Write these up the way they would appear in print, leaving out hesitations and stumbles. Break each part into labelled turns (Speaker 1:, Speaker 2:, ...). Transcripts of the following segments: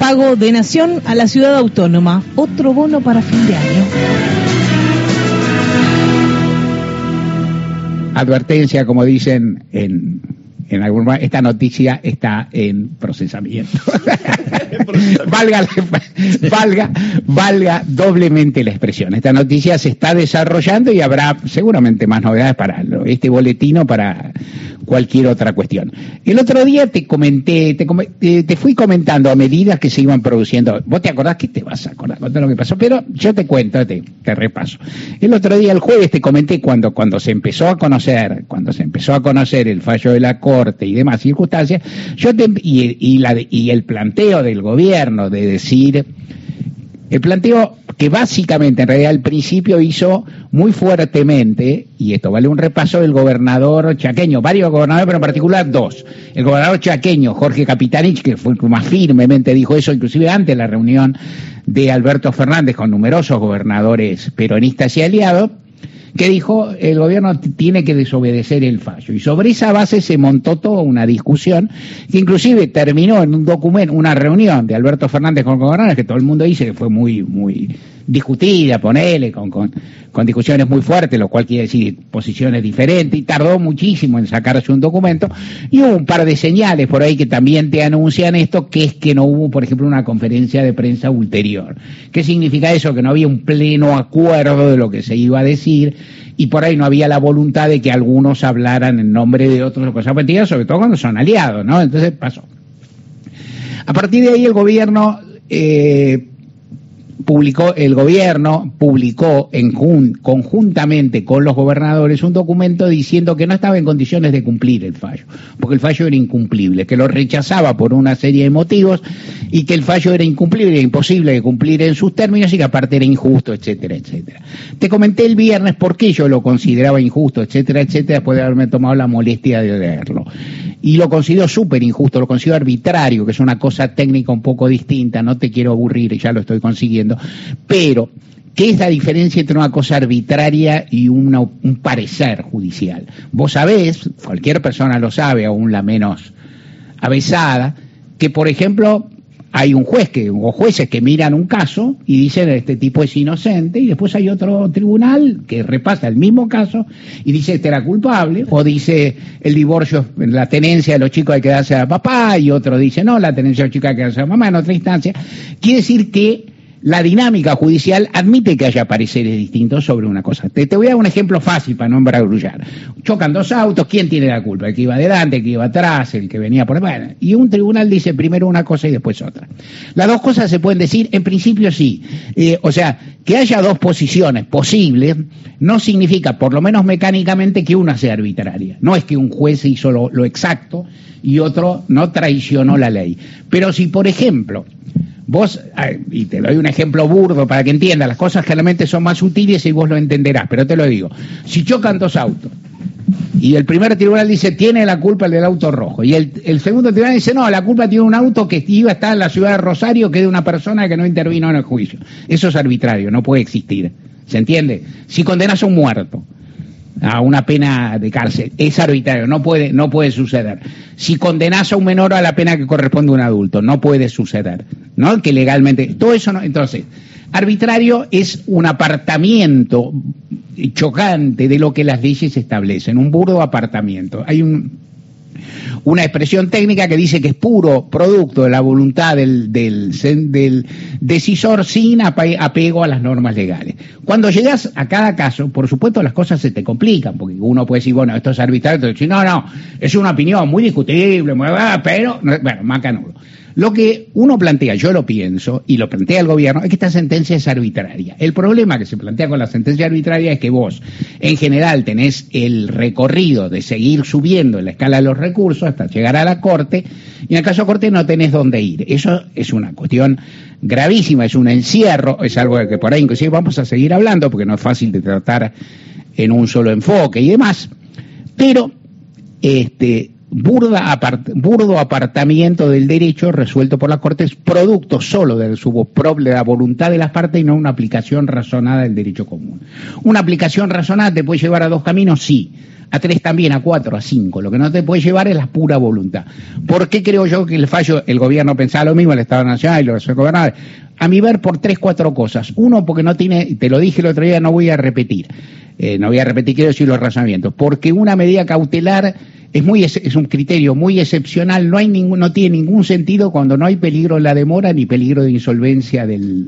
Speaker 1: pago de Nación a la ciudad autónoma. Otro bono para fin de año.
Speaker 2: Advertencia, como dicen en algún momento, esta noticia está en procesamiento. valga doblemente la expresión. Esta noticia se está desarrollando y habrá seguramente más novedades para este boletín o para cualquier otra cuestión. El otro día te fui comentando a medida que se iban produciendo. ¿Vos te acordás? ¿Qué te vas a acordar con todo lo que pasó? Pero yo te cuento, te repaso. El otro día, el jueves, te comenté cuando se empezó a conocer el fallo de la Corte y demás circunstancias, y el planteo del gobierno de decir, el planteo que básicamente en realidad al principio hizo muy fuertemente, y esto vale un repaso, del gobernador chaqueño, varios gobernadores, pero en particular dos. El gobernador chaqueño, Jorge Capitanich, que fue el que más firmemente dijo eso, inclusive antes de la reunión de Alberto Fernández con numerosos gobernadores peronistas y aliados, que dijo el gobierno tiene que desobedecer el fallo. Y sobre esa base se montó toda una discusión que inclusive terminó en un documento, una reunión de Alberto Fernández con gobernadores, que todo el mundo dice que fue muy discutida, con discusiones muy fuertes, lo cual quiere decir posiciones diferentes, y tardó muchísimo en sacarse un documento, y hubo un par de señales por ahí que también te anuncian esto, que es que no hubo, por ejemplo, una conferencia de prensa ulterior. ¿Qué significa eso? Que no había un pleno acuerdo de lo que se iba a decir, y por ahí no había la voluntad de que algunos hablaran en nombre de otros, cosas parecidas, sobre todo cuando son aliados, ¿no? Entonces pasó. A partir de ahí el gobierno publicó conjuntamente con los gobernadores un documento diciendo que no estaba en condiciones de cumplir el fallo, porque el fallo era incumplible, que lo rechazaba por una serie de motivos y que el fallo era incumplible, era imposible de cumplir en sus términos y que aparte era injusto, etcétera, etcétera. Te comenté el viernes por qué yo lo consideraba injusto, etcétera, etcétera, después de haberme tomado la molestia de leerlo. Y lo considero súper injusto, lo considero arbitrario, que es una cosa técnica un poco distinta, no te quiero aburrir, ya lo estoy consiguiendo, pero ¿qué es la diferencia entre una cosa arbitraria y un parecer judicial? Vos sabés, cualquier persona lo sabe, aún la menos avesada, que por ejemplo hay un juez o jueces que miran un caso y dicen este tipo es inocente, y después hay otro tribunal que repasa el mismo caso y dice este era culpable, o dice el divorcio, la tenencia de los chicos hay que darse a papá, y otro dice no, la tenencia de los chicos hay que darse a mamá en otra instancia. Quiere decir que la dinámica judicial admite que haya pareceres distintos sobre una cosa. Te voy a dar un ejemplo fácil para no embragullar. Chocan dos autos, ¿quién tiene la culpa? El que iba adelante, el que iba atrás, el que venía por... Bueno, y un tribunal dice primero una cosa y después otra. Las dos cosas se pueden decir, en principio sí. O sea, que haya dos posiciones posibles no significa, por lo menos mecánicamente, que una sea arbitraria. No es que un juez hizo lo exacto y otro no traicionó la ley. Pero si, por ejemplo... Vos, y te doy un ejemplo burdo para que entiendas, las cosas generalmente son más sutiles y vos lo entenderás, pero te lo digo. Si chocan dos autos y el primer tribunal dice tiene la culpa el del auto rojo, y el segundo tribunal dice no, la culpa tiene un auto que iba a estar en la ciudad de Rosario, que es de una persona que no intervino en el juicio. Eso es arbitrario, no puede existir. ¿Se entiende? Si condenas a un muerto a una pena de cárcel, es arbitrario, no puede suceder. Si condenás a un menor a la pena que corresponde a un adulto, no puede suceder, ¿no? Que legalmente, todo eso no. Entonces, arbitrario es un apartamiento chocante de lo que las leyes establecen, un burdo apartamiento. Hay una expresión técnica que dice que es puro producto de la voluntad del decisor sin apego a las normas legales. Cuando llegas a cada caso, por supuesto las cosas se te complican, porque uno puede decir, bueno, esto es arbitrario, entonces, no, es una opinión muy discutible, pero, bueno, macanudo. Lo que uno plantea, yo lo pienso, y lo plantea el gobierno, es que esta sentencia es arbitraria. El problema que se plantea con la sentencia arbitraria es que vos, en general, tenés el recorrido de seguir subiendo en la escala de los recursos hasta llegar a la Corte, y en el caso de Corte no tenés dónde ir. Eso es una cuestión gravísima, es un encierro, es algo de que por ahí inclusive vamos a seguir hablando, porque no es fácil de tratar en un solo enfoque y demás, pero burdo apartamiento del derecho resuelto por la Corte es producto solo de la voluntad de las partes y no una aplicación razonada del derecho común. Una aplicación razonada te puede llevar a dos caminos, sí, a 3 también, a 4, a 5. Lo que no te puede llevar es la pura voluntad. ¿Por qué creo yo que el fallo, el gobierno pensaba lo mismo, el Estado Nacional y los gobernadores? A mi ver, por 3, 4 cosas. Uno, porque no tiene, te lo dije el otro día, no voy a repetir, quiero decir los razonamientos, porque una medida cautelar es un criterio muy excepcional, no tiene ningún sentido cuando no hay peligro en la demora ni peligro de insolvencia de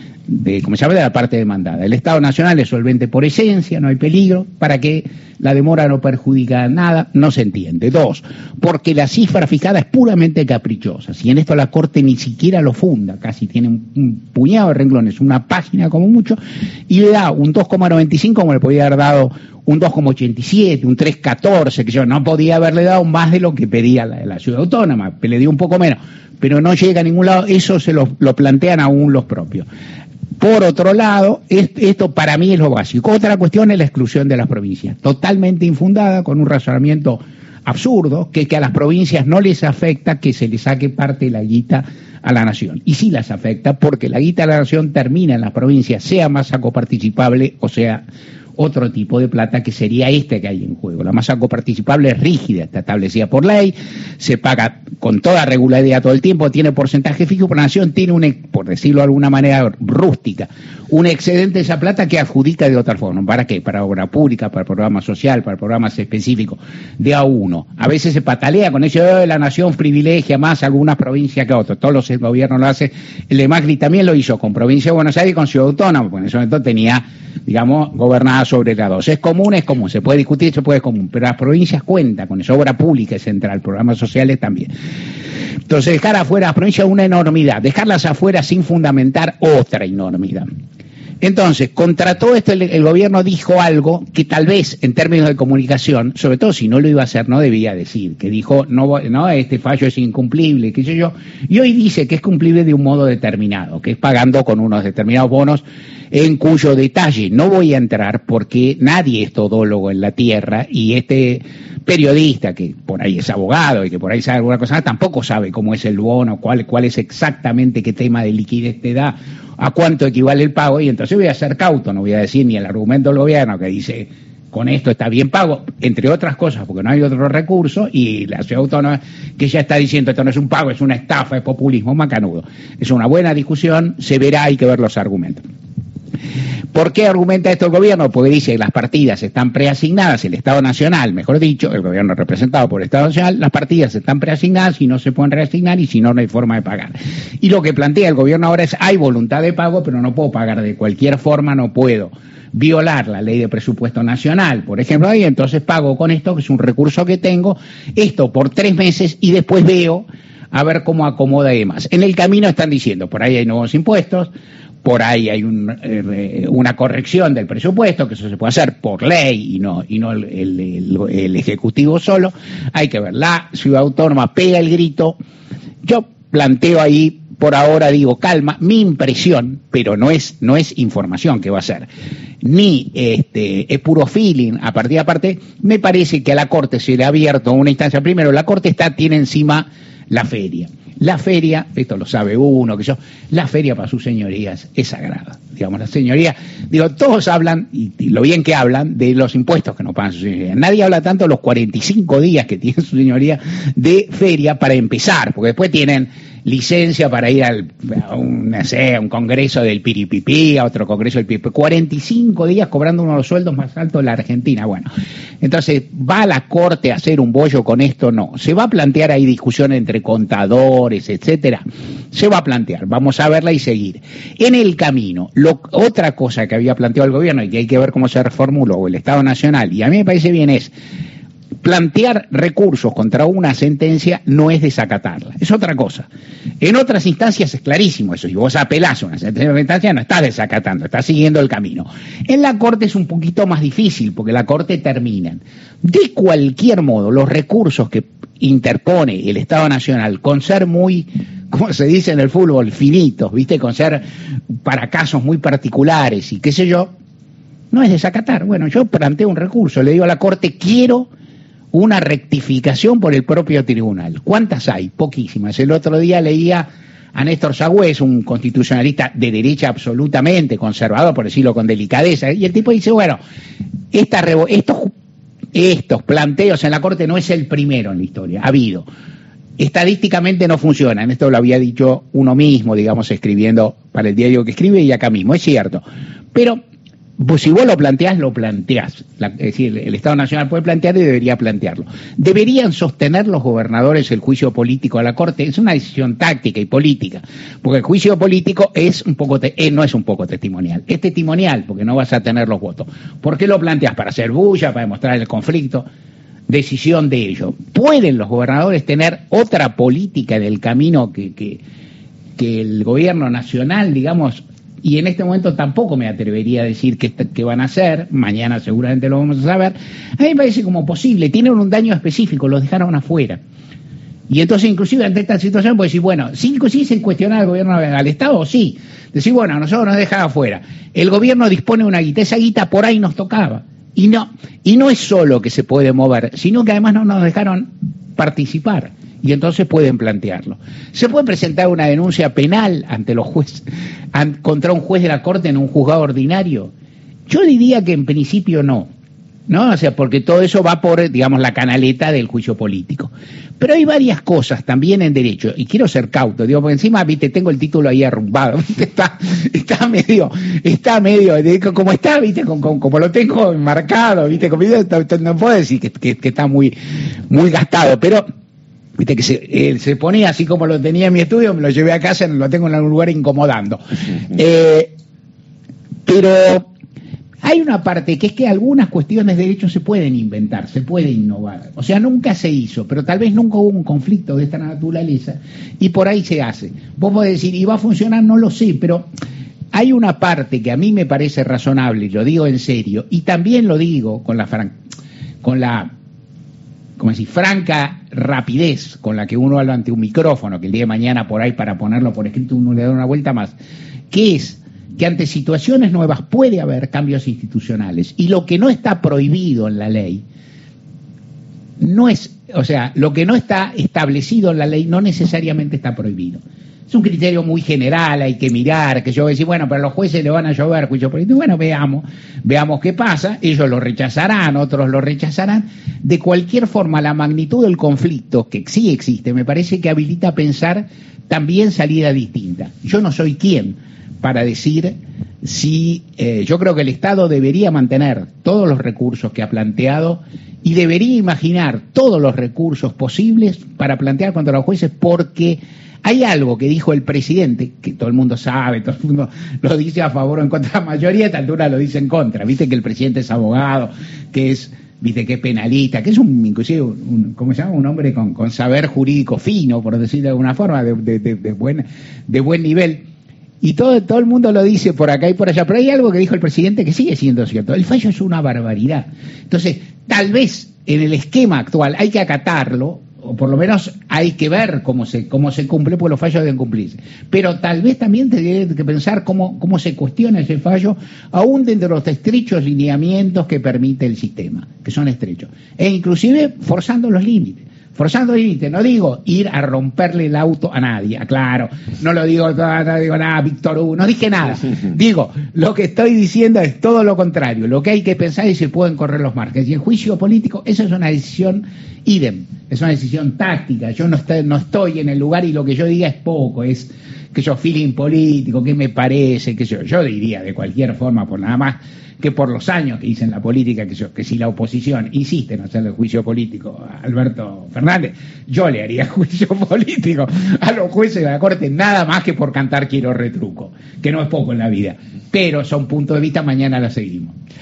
Speaker 2: la parte demandada. El Estado Nacional es solvente por esencia, no hay peligro, para que la demora no perjudica nada, no se entiende. 2, porque la cifra fijada es puramente caprichosa, si en esto la Corte ni siquiera lo funda, casi tiene un puñado de renglones, una página como mucho, y le da un 2,95 como le podía haber dado un 2,87, un 3,14, que yo no podía haberle dado más de lo que pedía la ciudad autónoma, le dio un poco menos, pero no llega a ningún lado, eso se lo plantean aún los propios. Por otro lado, esto para mí es lo básico. Otra cuestión es la exclusión de las provincias, totalmente infundada, con un razonamiento absurdo, que a las provincias no les afecta que se les saque parte de la guita a la nación. Y sí las afecta, porque la guita a la nación termina en las provincias, sea masa coparticipable o sea otro tipo de plata, que sería que hay en juego. La masa coparticipable es rígida, está establecida por ley, se paga con toda regularidad todo el tiempo, tiene porcentaje fijo, pero la nación tiene por decirlo de alguna manera rústica, un excedente de esa plata que adjudica de otra forma. ¿Para qué? Para obra pública, para programa social, para programas específicos de A1. A veces se patalea con eso, la nación privilegia más a algunas provincias que a otras. Todos los gobiernos lo hacen. El de Macri también lo hizo con Provincia de Buenos Aires y con Ciudad Autónoma, porque en ese momento tenía, digamos, gobernada sobre la 2. Es común, se puede discutir, es común, pero las provincias cuentan con eso, obra pública es central, programas sociales también. Entonces, dejar afuera las provincias es una enormidad, dejarlas afuera sin fundamentar otra enormidad. Entonces, contra todo esto el gobierno dijo algo que tal vez en términos de comunicación, sobre todo si no lo iba a hacer, no debía decir, que dijo, no, este fallo es incumplible, qué sé yo, y hoy dice que es cumplible de un modo determinado, que es pagando con unos determinados bonos, en cuyo detalle no voy a entrar porque nadie es todólogo en la tierra, y este periodista que por ahí es abogado y que por ahí sabe alguna cosa, tampoco sabe cómo es el bono, cuál es exactamente qué tema de liquidez te da, a cuánto equivale el pago, y entonces voy a ser cauto, no voy a decir ni el argumento del gobierno que dice con esto está bien pago, entre otras cosas porque no hay otro recurso, y la ciudad autónoma que ya está diciendo esto no es un pago, es una estafa, es populismo macanudo. Es una buena discusión, se verá, hay que ver los argumentos. ¿Por qué argumenta esto el gobierno? Porque dice que las partidas están preasignadas, el Estado Nacional, mejor dicho, el gobierno representado por el Estado Nacional, las partidas están preasignadas y no se pueden reasignar, y si no, no hay forma de pagar. Y lo que plantea el gobierno ahora es, hay voluntad de pago, pero no puedo pagar de cualquier forma, no puedo violar la ley de presupuesto nacional, por ejemplo, y entonces pago con esto, que es un recurso que tengo, esto por 3 meses, y después veo a ver cómo acomoda y demás. En el camino están diciendo, por ahí hay nuevos impuestos, por ahí hay una corrección del presupuesto, que eso se puede hacer por ley y no el Ejecutivo solo. Hay que ver, la ciudad autónoma pega el grito. Yo planteo ahí, por ahora digo, calma, mi impresión, pero no es información que va a ser, ni es puro feeling, a partir de aparte, me parece que a la Corte se le ha abierto una instancia. Primero, la Corte tiene encima la feria. La feria, esto lo sabe uno, la feria para sus señorías es sagrada. Digamos, la señoría, todos hablan, y lo bien que hablan, de los impuestos que no pagan sus señorías. Nadie habla tanto de los 45 días que tiene su señoría de feria para empezar, porque después tienen licencia para ir a un congreso del Piripipí, a otro congreso del Piripipí, 45 días cobrando uno de los sueldos más altos de la Argentina. Bueno, entonces, ¿va a la Corte a hacer un bollo con esto? No. ¿Se va a plantear ahí discusión entre contadores, etcétera? Se va a plantear, vamos a verla y seguir. En el camino, otra cosa que había planteado el gobierno y que hay que ver cómo se reformuló el Estado Nacional, y a mí me parece bien, es plantear recursos contra una sentencia no es desacatarla, es otra cosa. En otras instancias es clarísimo eso, si vos apelás a una sentencia de instancia no estás desacatando, estás siguiendo el camino. En la Corte es un poquito más difícil, porque la Corte terminan. De cualquier modo, los recursos que interpone el Estado Nacional, con ser muy, como se dice en el fútbol, finitos, ¿viste? Con ser para casos muy particulares y qué sé yo, no es desacatar. Bueno, yo planteo un recurso, le digo a la Corte, quiero una rectificación por el propio tribunal. ¿Cuántas hay? Poquísimas. El otro día leía a Néstor Sagüez, un constitucionalista de derecha absolutamente conservador, por decirlo con delicadeza, y el tipo dice, bueno, estos estos planteos en la Corte no es el primero en la historia, ha habido. Estadísticamente no funcionan, esto lo había dicho uno mismo, digamos, escribiendo para el diario que escribe y acá mismo, es cierto. Pero pues si vos lo planteás, es decir, el Estado Nacional puede plantear y debería plantearlo. ¿Deberían sostener los gobernadores el juicio político a la Corte? Es una decisión táctica y política, porque el juicio político es un poco no es un poco testimonial, es testimonial porque no vas a tener los votos. ¿Por qué lo planteás? ¿Para hacer bulla, para demostrar el conflicto? Decisión de ellos. ¿Pueden los gobernadores tener otra política en el camino que el gobierno nacional, digamos? Y en este momento tampoco me atrevería a decir qué van a hacer, mañana seguramente lo vamos a saber. A mí me parece como posible, tienen un daño específico, los dejaron afuera. Y entonces inclusive ante esta situación puede decir, bueno, sí se cuestiona al gobierno, al Estado, sí. Decir, bueno, a nosotros nos dejan afuera. El gobierno dispone de una guita, esa guita por ahí nos tocaba. Y no es solo que se puede mover, sino que además no nos dejaron participar. Y entonces pueden plantearlo. ¿Se puede presentar una denuncia penal ante los jueces, contra un juez de la Corte en un juzgado ordinario? Yo diría que en principio no. O sea, porque todo eso va por, digamos, la canaleta del juicio político. Pero hay varias cosas también en derecho, y quiero ser cauto, digo, porque encima, viste, tengo el título ahí arrumbado, está medio, como está, viste, como lo tengo marcado, viste, no puedo decir que está muy, muy gastado, pero viste que se ponía así como lo tenía en mi estudio, me lo llevé a casa, lo tengo en un lugar incomodando. Pero hay una parte que es que algunas cuestiones de derecho se pueden inventar, se puede innovar. O sea, nunca se hizo, pero tal vez nunca hubo un conflicto de esta naturaleza y por ahí se hace. Vos podés decir, ¿y va a funcionar? No lo sé, pero hay una parte que a mí me parece razonable, y lo digo en serio, y también lo digo con la franca rapidez con la que uno habla ante un micrófono, que el día de mañana por ahí para ponerlo por escrito uno le da una vuelta más, que es que ante situaciones nuevas puede haber cambios institucionales y lo que no está prohibido en la ley no es, o sea, lo que no está establecido en la ley no necesariamente está prohibido. Es un criterio muy general, hay que mirar, que yo voy a decir, bueno, pero a los jueces le van a llover juicio político. Bueno, veamos qué pasa, ellos lo rechazarán, otros lo rechazarán. De cualquier forma, la magnitud del conflicto, que sí existe, me parece que habilita a pensar también salida distinta. Yo no soy quien para decir si yo creo que el Estado debería mantener todos los recursos que ha planteado y debería imaginar todos los recursos posibles para plantear contra los jueces, porque hay algo que dijo el presidente, que todo el mundo sabe, todo el mundo lo dice a favor o en contra, la mayoría de esta altura lo dice en contra, viste que el presidente es abogado, que es, viste que es penalista, que es inclusive ¿cómo se llama? Un hombre con saber jurídico fino, por decirlo de alguna forma, de buen nivel. Y todo el mundo lo dice por acá y por allá, pero hay algo que dijo el presidente que sigue siendo cierto. El fallo es una barbaridad. Entonces, tal vez en el esquema actual hay que acatarlo, o por lo menos hay que ver cómo se cumple, porque los fallos deben cumplirse. Pero tal vez también tendría que pensar cómo se cuestiona ese fallo, aún dentro de los estrechos lineamientos que permite el sistema, que son estrechos. E inclusive forzando los límites. No digo ir a romperle el auto a nadie, aclaro, no digo nada, Víctor Hugo, no dije nada. Digo, lo que estoy diciendo es todo lo contrario, lo que hay que pensar es si se pueden correr los márgenes. Y el juicio político, eso es una decisión idem, es una decisión táctica, yo no estoy en el lugar y lo que yo diga es poco, es que yo feeling político, que me parece, que yo diría de cualquier forma, por nada más que por los años que hice en la política, que si la oposición insiste en hacerle juicio político a Alberto Fernández, yo le haría juicio político a los jueces de la Corte, nada más que por cantar quiero retruco, que no es poco en la vida, pero son puntos de vista, mañana la seguimos.